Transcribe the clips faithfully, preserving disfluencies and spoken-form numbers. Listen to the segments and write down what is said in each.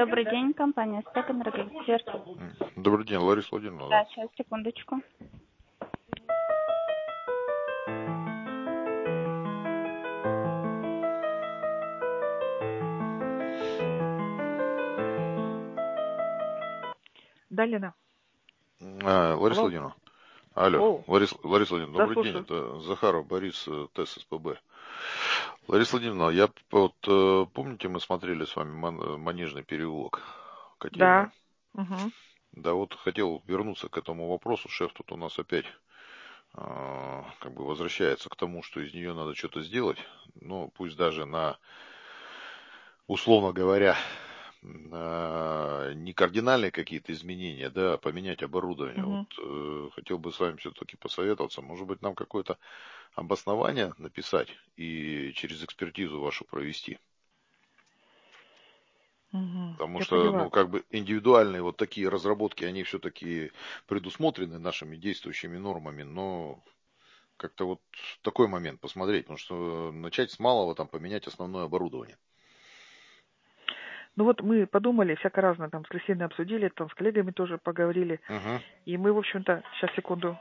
Добрый день, компания «Стек Энергоэксперт». Добрый день, Лариса Владимировна. Да, сейчас, секундочку. Да, Лена. А, Лариса Алло. Владимировна. Алло, О, Лариса, Лариса Владимировна, да, добрый день, слушаю. это Захаров Борис, э, ТЭС СПБ. Лариса Владимировна, я п- вот, э, помните, мы смотрели с вами Ман- э, Манежный переулок, котельную? Да. Угу. Да, вот хотел вернуться к этому вопросу. Шеф тут у нас опять э, как бы возвращается к тому, что из нее надо что-то сделать. Ну, пусть даже на, условно говоря, на не кардинальные какие-то изменения, да, а поменять оборудование. Вот Угу. э, хотел бы с вами все-таки посоветоваться. Может быть, нам какое-то обоснование написать и через экспертизу вашу провести. Угу. Потому Я что, ну, поняла. как бы индивидуальные вот такие разработки, они все-таки предусмотрены нашими действующими нормами, но как-то вот такой момент посмотреть, потому что начать с малого, там, поменять основное оборудование. Ну вот мы подумали, всяко разное, там, с Кристиной обсудили, там, с коллегами тоже поговорили. Угу. И мы, в общем-то, сейчас, секунду.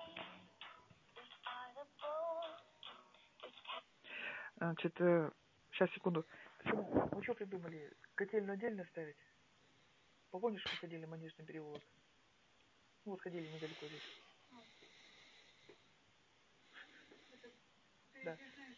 Значит, э, сейчас, секунду. Мы что придумали? Котельную отдельно ставить? Помнишь, мы ходили в Манежный переулок? Ну, вот ходили недалеко здесь. Да.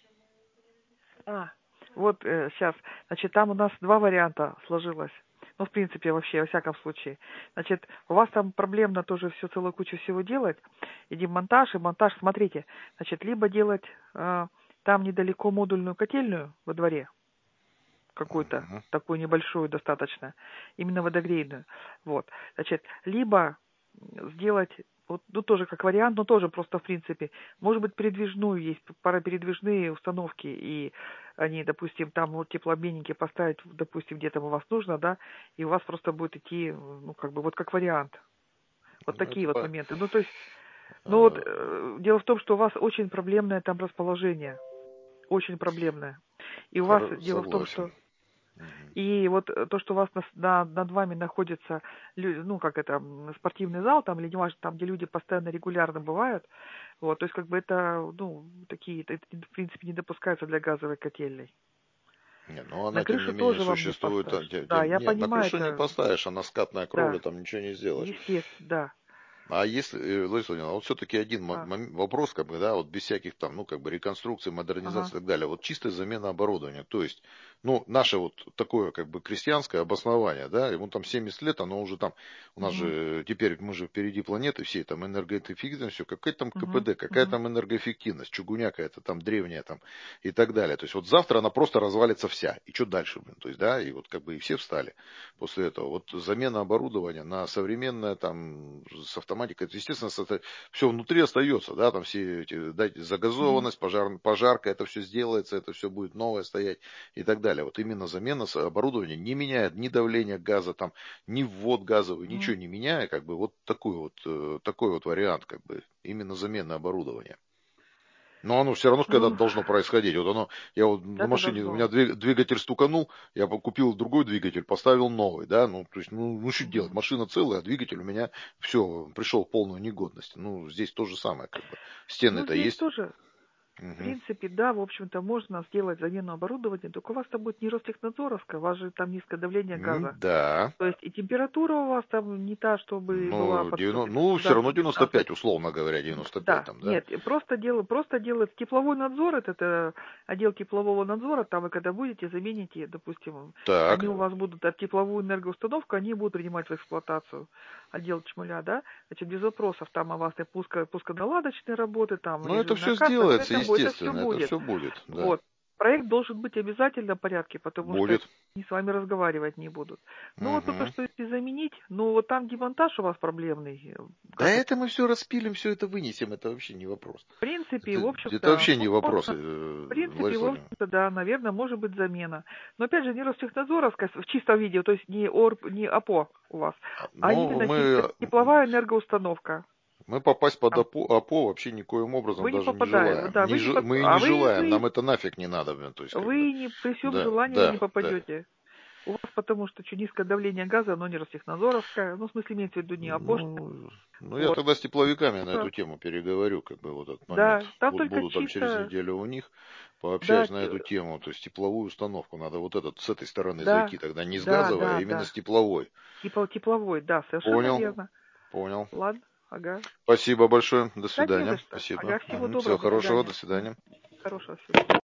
А, вот э, сейчас. Значит, там у нас два варианта сложилось. Ну, в принципе, вообще, во всяком случае. Значит, у вас там проблемно тоже все, целую кучу всего делать. И демонтаж, и монтаж. Смотрите, значит, либо делать э, там недалеко модульную котельную во дворе, какую-то, Угу. такую небольшую достаточно, именно водогрейную. Вот. Значит, либо сделать, вот, ну, тоже как вариант, но тоже просто в принципе, может быть, передвижную, есть паропередвижные установки, и они, допустим, там вот теплообменники поставить, допустим, где-то у вас нужно, да, и у вас просто будет идти, ну, как бы, вот как вариант. Вот Ну, такие это вот по... моменты. Ну, то есть, ну, вот, э, э, дело в том, что у вас очень проблемное там расположение, очень проблемное. И у вас хор- дело в том, Согласен. что Мгм. и вот э, то, что у вас на, на- над вами находится, лю- ну, как это, м, спортивный зал, там, или не важно, там, где люди постоянно, регулярно бывают, вот, то есть, как бы это, ну, такие, это, в принципе, не допускается для газовой котельной. Не, ну На она, тем не крышу менее, тоже вам не существует. а, поставишь. те- Да, тем- я Нет, на понимаю крышу не это, поставишь, она скатная кровля, да, там ничего не сделаешь. естественно, да. А если, э, Лариса Владимировна, вот все-таки один мо- А, мом- вопрос, как бы, да, вот без всяких там, ну, как бы, реконструкции, ага, модернизации и так далее, вот чистая замена оборудования, то есть, ну, наше вот такое, как бы, крестьянское обоснование, да, ему там семьдесят лет, оно уже там, у нас угу, же, теперь мы же впереди планеты всей, там, энергоэффективность, все, какая там угу, КПД, какая угу. там энергоэффективность, чугуня какая-то там древняя там и так далее, то есть, вот завтра она просто развалится вся, и что дальше, блин, то есть, да, и вот, как бы, и все встали после этого, вот замена оборудования на современное, там, с автоматикой, это, естественно, все внутри остается, да, там все эти, да, Угу. загазованность, пожар, пожарка, это все сделается, это все будет новое стоять и так далее. Вот именно замена с- оборудования не меняет ни давление газа, там, ни ввод газовый, Угу. ничего не меняя, как бы вот такой вот, э, такой вот вариант, как бы, именно замена оборудования. Но оно все равно когда-то Ну, должно происходить. Вот оно, я вот на это машине, у меня должно. двиг- двигатель стуканул, я по- купил другой двигатель, поставил новый, да, ну, то есть, ну, ну что делать, Угу. машина целая, а двигатель у меня все, пришел в полную негодность. Ну, здесь то же самое, как бы. Ну, Стены-то здесь есть. тоже. В Мгм. принципе, да, в общем-то, можно сделать замену оборудования, только у вас там будет не Ростехнадзоровская, у вас же там низкое давление М, газа. Да. То есть и температура у вас там не та, чтобы была Ну, под девяносто, сто ну, все равно стандартную девяносто пятнадцать. пять, условно говоря, девяносто пять Да, там, да? нет, и просто делают, просто делают тепловой надзор, это, это отдел теплового надзора, там вы когда будете, замените, допустим, они Так. у вас будут, от тепловую энергоустановку, они будут принимать в эксплуатацию, отдел чмыля, да, значит, без вопросов, там у вас и пуско, пусконаладочные работы, там Ну, это режимная все касса, сделается, это, бу- это все естественно, это будет, все будет, да. вот. Проект должен быть в обязательном порядке, потому что Будет. они с вами разговаривать не будут. Ну вот только Мгм. что если заменить, ну вот там демонтаж у вас проблемный, э, Да как это, это мы все распилим, все это вынесем, это вообще не вопрос. в принципе, в Это, это общем-то, вообще не вопрос, можно, э, в принципе, Лариса в Владимировна. общем-то, да, наверное, может быть замена. Но опять же, не Ростехнадзоровская в чистом виде, то есть не ОРП, не АПО у вас, А, а Но именно теп- мы, тепловая энергоустановка. мы попасть под Там. АПО, АПО вообще никоим образом Вы не даже не попадаете, желаем. да, Не вы не жел- под... Мы и не а вы, желаем, вы, нам это нафиг не надо, блин, то есть как бы. вы не при всем Да, желании вы да, не да. попадете. У вас потому что что низкое давление газа, оно не Ростехнадзоровское, ну, в смысле, имеется в виду не АПОшное. Ну, ну я Вот. тогда с тепловиками на Да. эту тему переговорю, как бы вот этот момент. Да, там Вот только буду там через чисто, неделю у них, да, пообщаюсь на эту те- тему. То есть тепловую установку надо вот этот с этой стороны да, зайти, тогда не с да, газовой, а да, именно с да. тепловой. Типа тепловой, да, совершенно Понял, верно. понял. Ладно, ага. Спасибо большое. До Да не за свидания. что. Спасибо. Ага, всего Угу. Всего доброго, до хорошего. До свидания. свидания. Мгм. Хорошего всего.